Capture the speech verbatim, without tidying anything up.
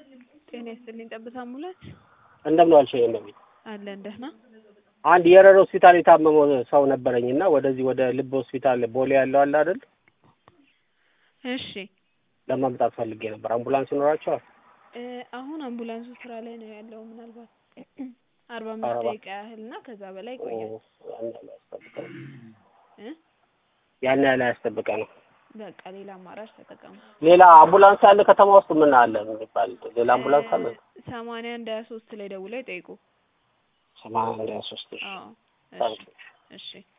ጤና ይስጥልኝ ጠብታ አምቡላንስ እንደምን ዋልሽ እንደምን አለን ደህና አንድ የረር ሆስፒታል የታመመው ሰው ነበረኝና ወደዚህ ወደ ልብ ሆስፒታል ቦሌ ያለው አለ አይደል እሺ ለማምጣት ፈልጌ ነበር አምቡላንስ ይኖራቸዋል አሁን አምቡላንሱ ስራ ላይ ነው ያለው ምናልባት አርባ አምስት ደቂቃ ያህልና ከዛ በላይ ቆያል እ ያን ያህል ያስጠብቀ ነው በቃ ሌላ አማራጭ ተጠቀሙ ሌላ አምቡላንስ ያለ ከተማ ውስጥ ምን አለ የሚባል ሌላ አምቡላንስ አለ ሰማንያ አንድ ሃያ ሶስት ላይ ደውለው ይጠይቁ ሰማንያ አንድ ሃያ ሶስት አዎ እሺ እሺ